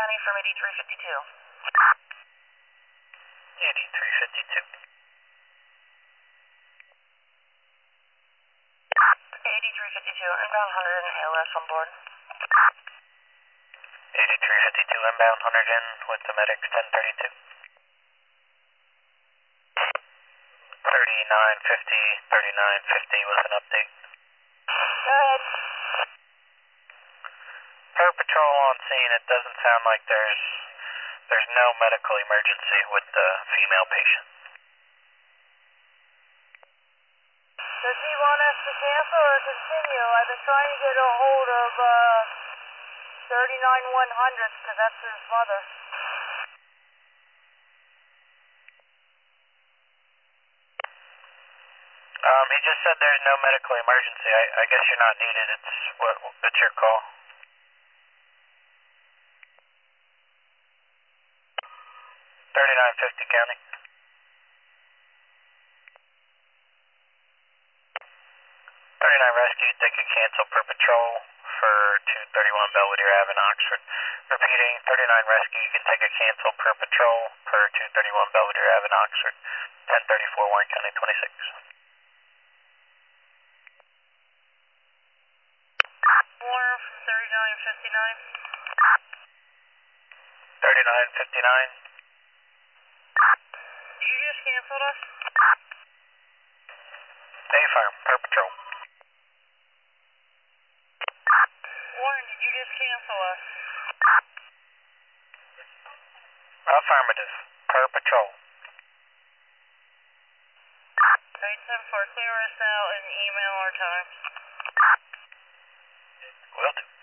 County from 8352. 8352. 8352, inbound 100 and ALS on board. 8352 inbound, 100 in with the medics 1032. 3950 with an update. Go ahead. Per patrol on scene, it doesn't sound like there's no medical emergency with the female patient. Does he want us to cancel or continue? I've been trying to get a hold of 39100 because that's his mother. He just said there's no medical emergency. I guess you're not needed. It's your call. $39.50 County. 39 Rescue, ticket cancel per patrol for 231 Belvedere Ave in Oxford. Repeating, 39 Rescue, you can take a cancel per patrol per 231 Belvedere Ave in Oxford. 1034 Warren County 26. Warren from 3959. 3959. Did you just cancel us? A-Farm, per patrol. Warren, did you just cancel us? Affirmative, per patrol. 874, clear us out and email our time. Will do.